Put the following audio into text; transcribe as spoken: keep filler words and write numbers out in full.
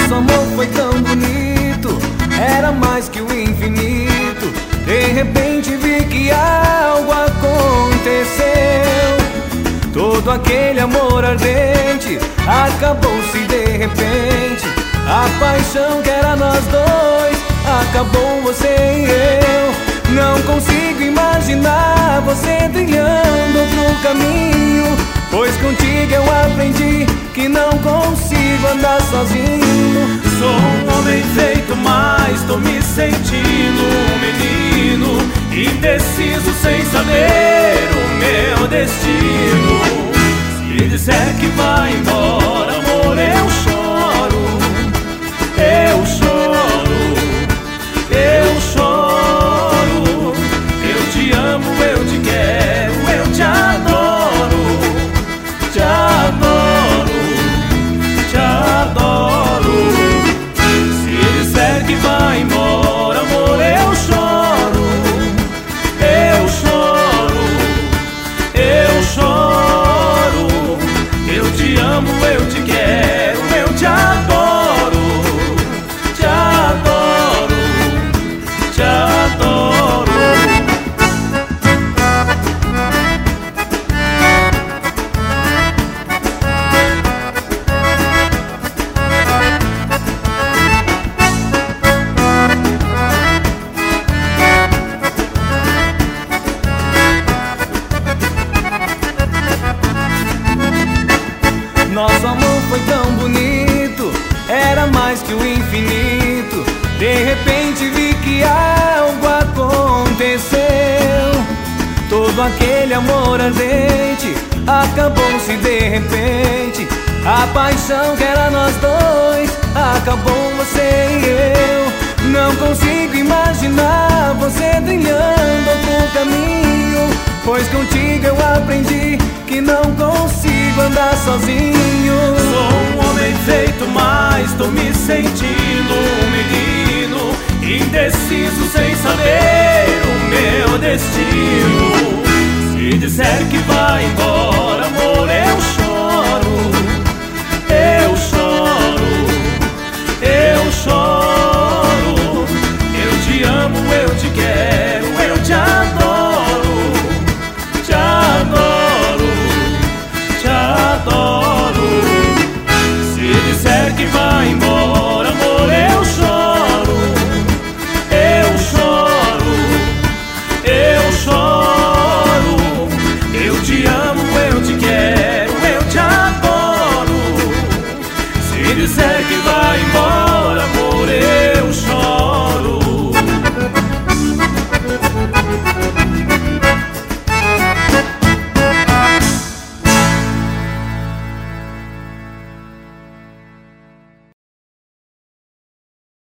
Nosso amor foi tão bonito, era mais que o infinito. De repente vi que algo aconteceu. Todo aquele amor ardente acabou-se de repente. A paixão que era nós dois acabou, você e eu. Não consigo imaginar você trilhando outro caminho, pois contigo eu aprendi que não consigo andar sozinho. Sou um homem feito, mas tô me sentindo um menino indeciso, sem saber o meu destino. Se disser que vai embora, amor, eu choro, eu choro, eu choro. Eu te amo, eu te quero, eu te adoro, te adoro, te adoro. Se disser que vai embora, amor, eu choro, eu choro, eu choro. Eu te amo, eu te quero, eu te adoro, te adoro, te adoro. Nosso amor foi tão bonito, era mais que o infinito. De repente vi que algo aconteceu. Todo aquele amor ardente acabou-se de repente. A paixão que era nós dois acabou, você e eu. Não consigo imaginar você trilhando outro caminho, pois contigo eu aprendi que não consigo andar sozinho. Sou um homem feito, mas tô me sentindo um menino indeciso, sem saber o meu destino. Se disser que vai embora,